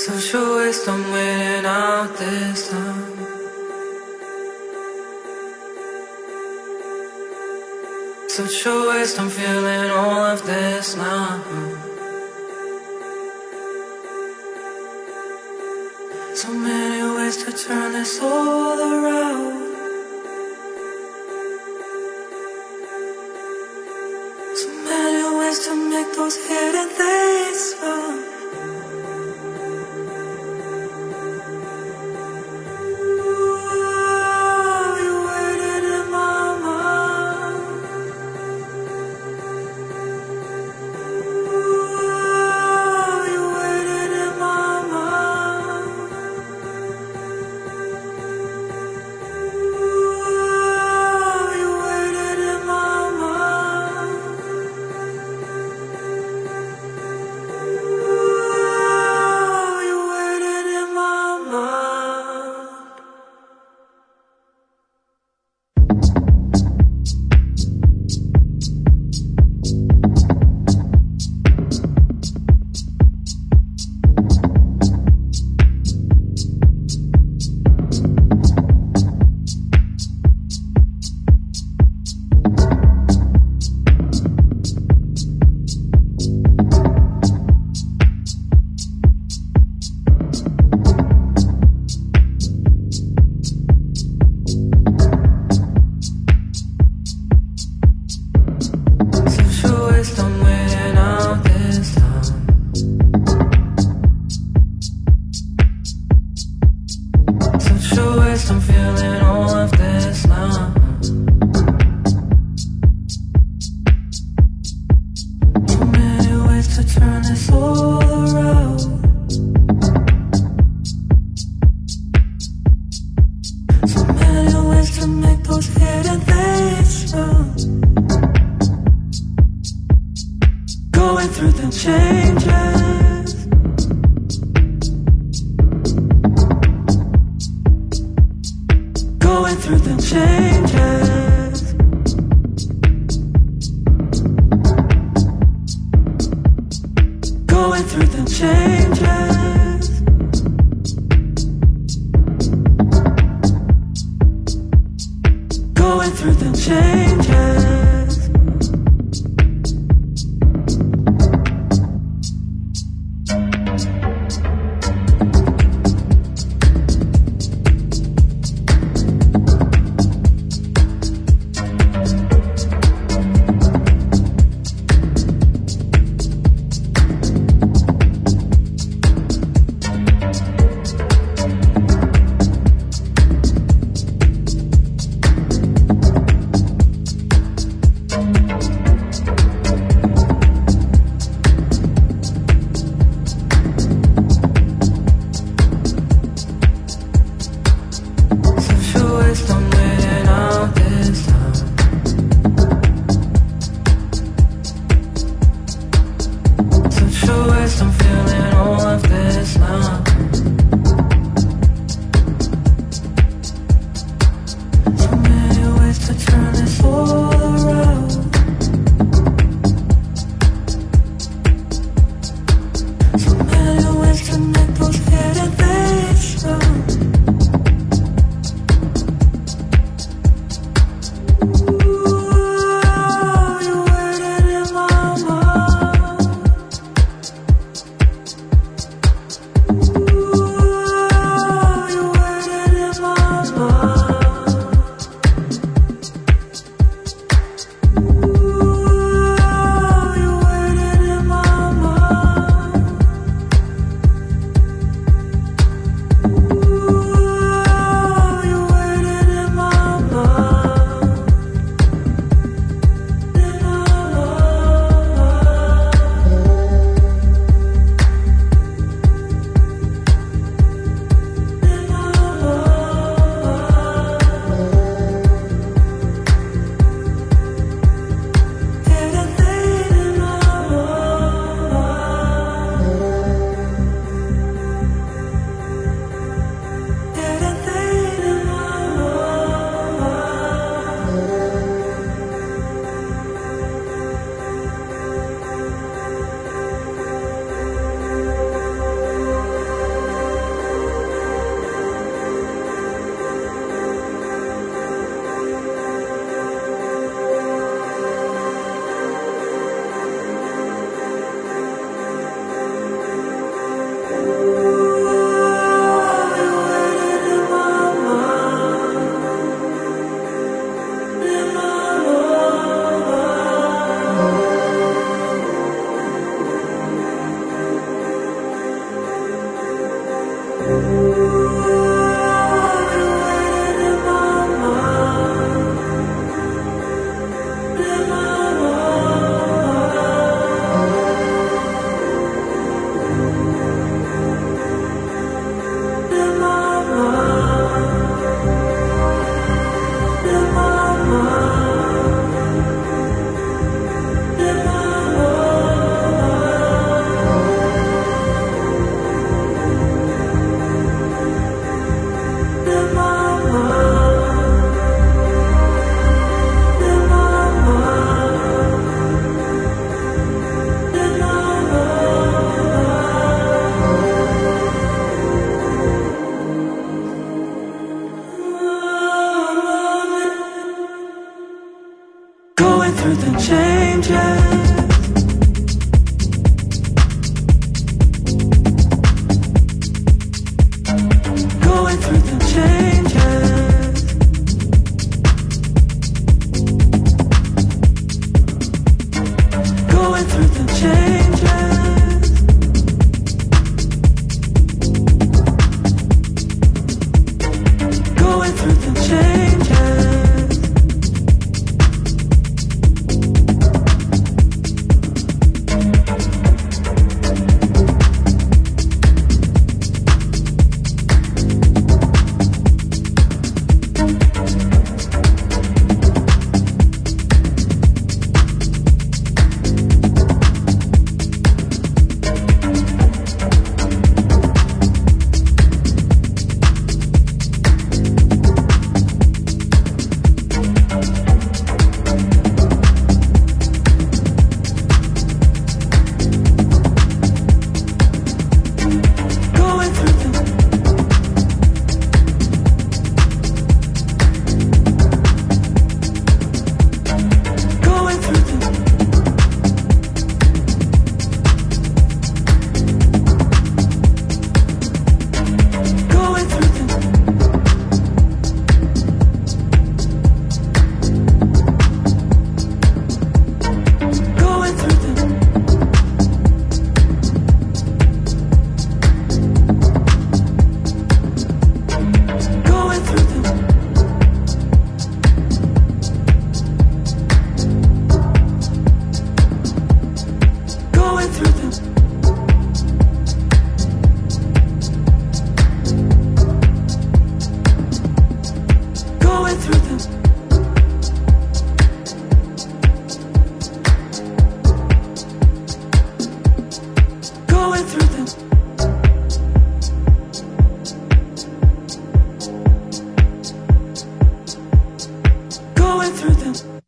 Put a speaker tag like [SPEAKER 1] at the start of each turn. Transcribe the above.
[SPEAKER 1] Such a waste, I'm waiting out this time. Such a waste, I'm feeling all of this now. So many ways to turn this all around. So many ways to make those hidden things found. I'm feeling all of this now. So many ways to turn this all around. So many ways to make those hidden things found. Going through the changes. Going through the changes. Going through the changes. Going through the changes. I'm feeling all of this now. So many ways to turn this all around. So many ways to make those hidden things found. Ooh, through the changes, going through the changes, going through the going through the going through the going through the going through the going through the going through the going through the going through the